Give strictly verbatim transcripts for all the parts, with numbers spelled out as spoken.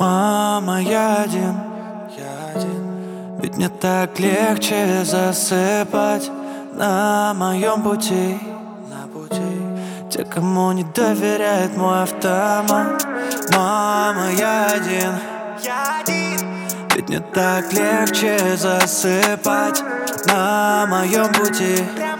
Мама, я один, я один. Ведь мне так легче засыпать на моем пути, на пути. Те, кому не доверяет мой автомат. Мама, я один, я один. Ведь мне так легче засыпать на моем пути,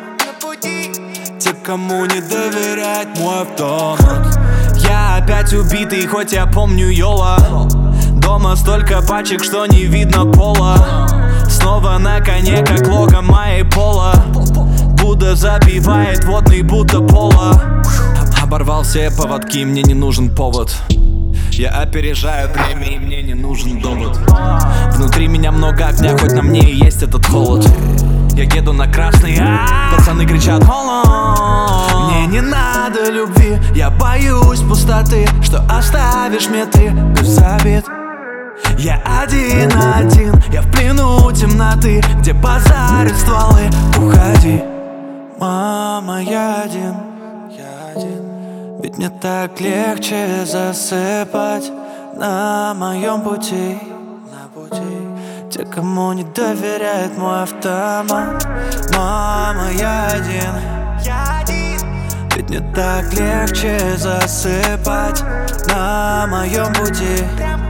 те, кому не доверяет мой автомат. Я опять убитый, хоть я помню Йола. Дома столько пачек, что не видно пола. Снова на коне, как лого моей пола. Будда забивает водный, будто пола. Оборвал все поводки, мне не нужен повод. Я опережаю время, и мне не нужен довод. Внутри меня много огня, хоть на мне и есть этот холод. Я еду на красный, а-а-а. Пацаны кричат холод. Мне не надо любви, я боюсь пустоты, что оставишь мне ты без обид. Я один-один, я в плену темноты, где базарят стволы. Уходи, мама, я один, я один. Ведь мне так легче засыпать на моем пути, на пути. Те, кому не доверяет мой автомат. Мама, я один, я один. Ведь мне так легче засыпать на моем пути,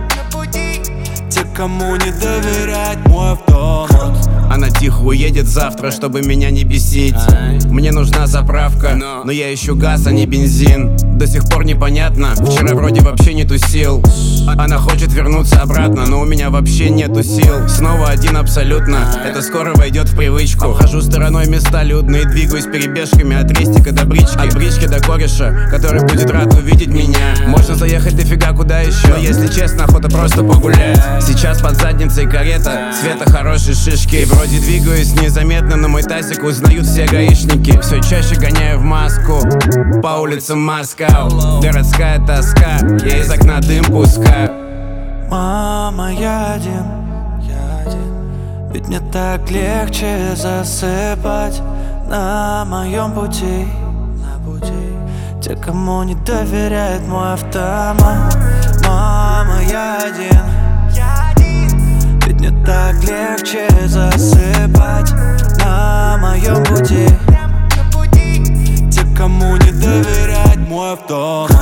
те, кому не доверяет мой автомат. Она тихо уедет завтра, чтобы меня не бесить. Мне нужна заправка, но я ищу газ, а не бензин. До сих пор непонятно, вчера вроде вообще нету сил. Она хочет вернуться обратно, но у меня вообще нету сил. Снова один абсолютно, это скоро войдет в привычку. Хожу стороной места людные, двигаюсь перебежками от рестика до брички. От брички до кореша, который будет рад увидеть меня. Можно заехать дофига куда еще, но если честно, охота просто погулять. Сейчас под задницей карета, цвета хорошей шишки. И вроде двигаюсь незаметно, но мой тазик узнают все гаишники. Все чаще гоняю в маску по улицам Москва. Городская тоска, я из окна дым пускаю. Мама, я один, я один. Ведь мне так легче засыпать на моем пути, на пути. Те, кому не доверяет мой автомат. Мама, я один, я один. Ведь мне так легче засыпать на моем пути, те, кому не доверяет мой автомат.